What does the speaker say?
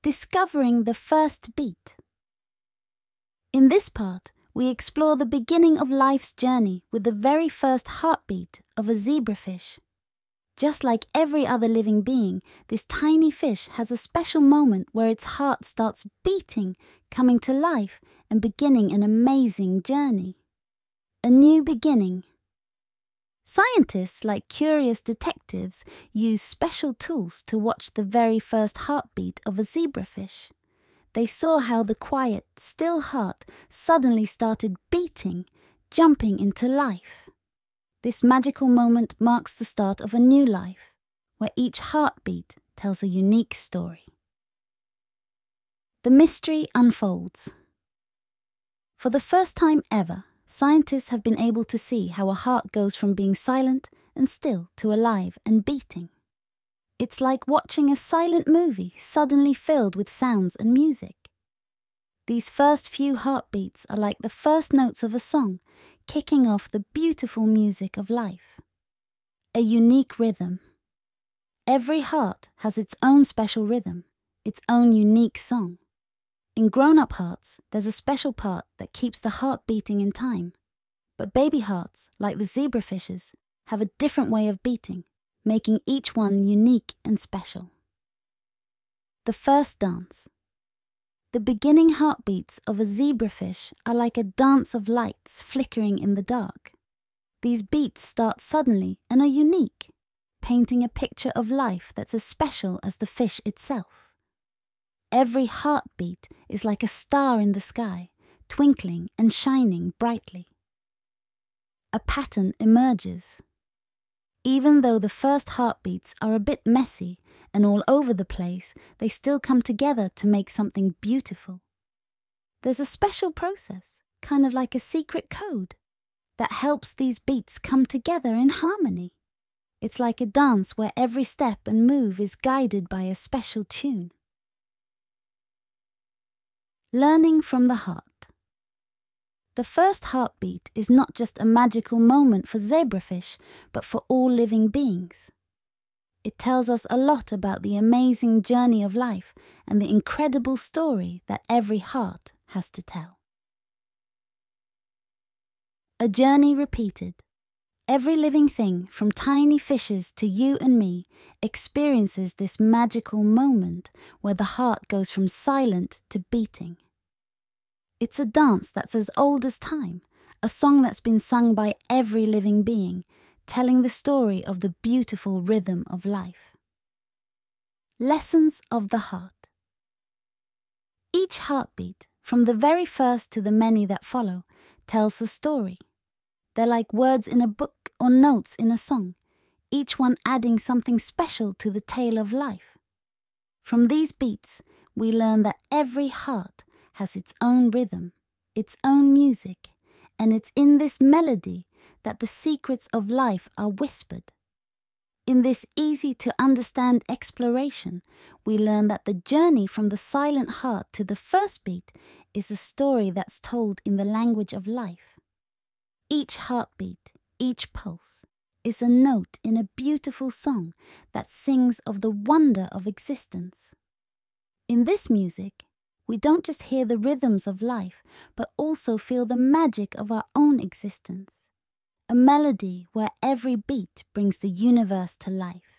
Discovering the First Beat. In this part, we explore the beginning of life's journey with the very first heartbeat of a zebrafish. Just like every other living being, this tiny fish has a special moment where its heart starts beating, coming to life, and beginning an amazing journey. A new beginning. Scientists, like curious detectives, use special tools to watch the very first heartbeat of a zebrafish. They saw how the quiet, still heart suddenly started beating, jumping into life. This magical moment marks the start of a new life, where each heartbeat tells a unique story. The mystery unfolds. For the first time ever, scientists have been able to see how a heart goes from being silent and still to alive and beating. It's like watching a silent movie suddenly filled with sounds and music. These first few heartbeats are like the first notes of a song, kicking off the beautiful music of life. A unique rhythm. Every heart has its own special rhythm, its own unique song. In grown-up hearts, there's a special part that keeps the heart beating in time. But baby hearts, like the zebrafishes, have a different way of beating, making each one unique and special. The first dance. The beginning heartbeats of a zebrafish are like a dance of lights flickering in the dark. These beats start suddenly and are unique, painting a picture of life that's as special as the fish itself. Every heartbeat is like a star in the sky, twinkling and shining brightly. A pattern emerges. Even though the first heartbeats are a bit messy and all over the place, they still come together to make something beautiful. There's a special process, kind of like a secret code, that helps these beats come together in harmony. It's like a dance where every step and move is guided by a special tune. Learning from the heart. The first heartbeat is not just a magical moment for zebrafish, but for all living beings. It tells us a lot about the amazing journey of life and the incredible story that every heart has to tell. A journey repeated. Every living thing, from tiny fishes to you and me, experiences this magical moment where the heart goes from silent to beating. It's a dance that's as old as time, a song that's been sung by every living being, telling the story of the beautiful rhythm of life. Lessons of the heart. Each heartbeat, from the very first to the many that follow, tells a story. They're like words in a book or notes in a song, each one adding something special to the tale of life. From these beats, we learn that every heart has its own rhythm, its own music, and it's in this melody that the secrets of life are whispered. In this easy-to-understand exploration, we learn that the journey from the silent heart to the first beat is a story that's told in the language of life. Each heartbeat, each pulse, is a note in a beautiful song that sings of the wonder of existence. In this music, we don't just hear the rhythms of life, but also feel the magic of our own existence. A melody where every beat brings the universe to life.